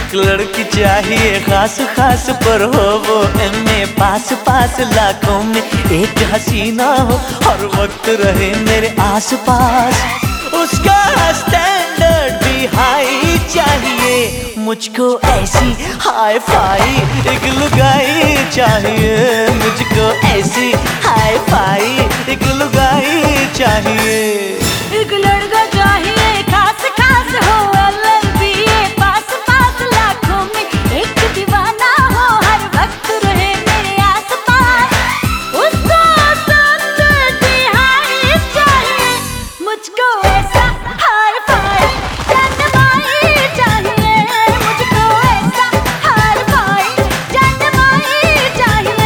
एक लड़की चाहिए खास खास, पर हो वो एमए पास पास। लाखों में एक हसीना हो, हर वक्त रहे मेरे आस पास। उसका स्टैंडर्ड भी हाई चाहिए, मुझको ऐसी हाई फाई एक लुगाई चाहिए। मुझको ऐसी हाई फाई एक लुगाई चाहिए। एक लड़का चाहिए खास खास हो, LLBA पास पास। लाखों में एक दीवाना हो, हर वक्त रहे मेरे आस पास। उसको स्टैंडर्ड भी हाई चाहिए, मुझको ऐसा हाई फाई जनमाई चाहिए। मुझको ऐसा हाई फाई जनमाई चाहिए।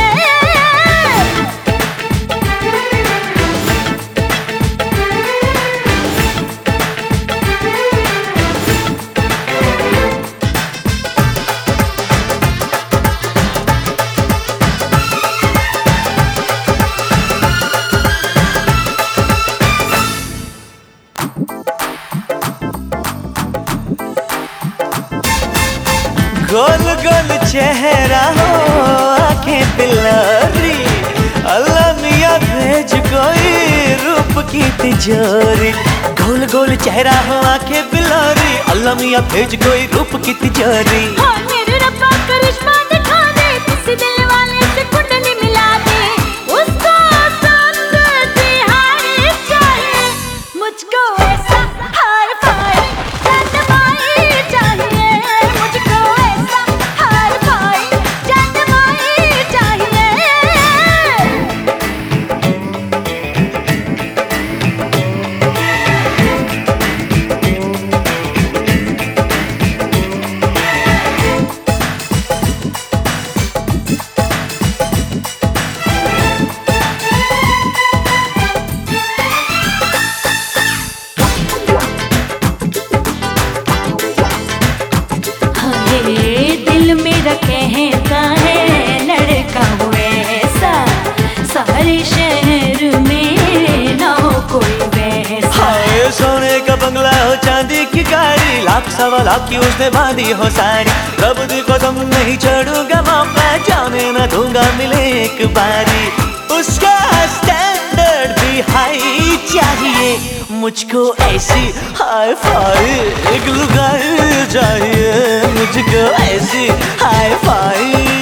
गोल गोल चेहरा हो, आंखें बिल्लरी। अल्लाह मियाँ भेज कोई रूप की तिजोरी। गोल गोल चेहरा हो, आंखें बिल्लरी। अल्लाह मियाँ भेज कोई रूप की तिजोरी। हाँ मेरे रब्बा करिश्मा दिखा दे, किसी दिल वाले से कुंडली मिला दे। उसको संग हाय चाहिए, मुझको ऐसा हाय फाई जनमाई चाहिए। मुझको ऐसा हाय फाई जनमाई चाहिए। दिल मेरा कहता है लड़का हो ऐसा, सारे शहर में ना हो कोई वैसा। हाय सोने का बंगला हो, चांदी की गाड़ी, लाख सवा लाख की उसने बांधी हो सारी। रब दी कसम नहीं छोड़ूंगा मौका, जाने न दूंगा मिले एक बारी। उसका स्टैंडर्ड भी हाई चाहिए, मुझको ऐसी हाई फाई एक लुगाई चाहिए। मुझको ऐसी हाई फाई